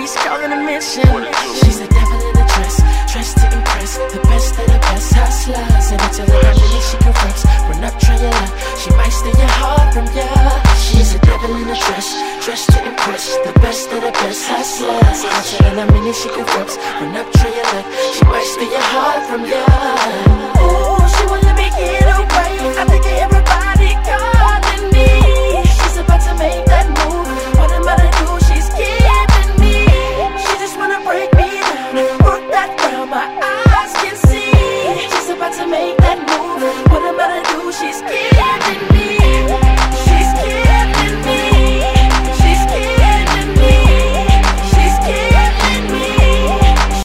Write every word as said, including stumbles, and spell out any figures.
streets, calling a mission. She's the devil in a dress, dressed to impress, the best of the best hustlers. And it's a little minute she can flex, run up, try your luck, she might steal your heart from ya. She's a devil in a dress, dressed to impress, the best of the best hustlers. And it's a little minute she can flex, run up, try your luck, she might steal your heart from ya. Ooh, she wanna make it away, I think it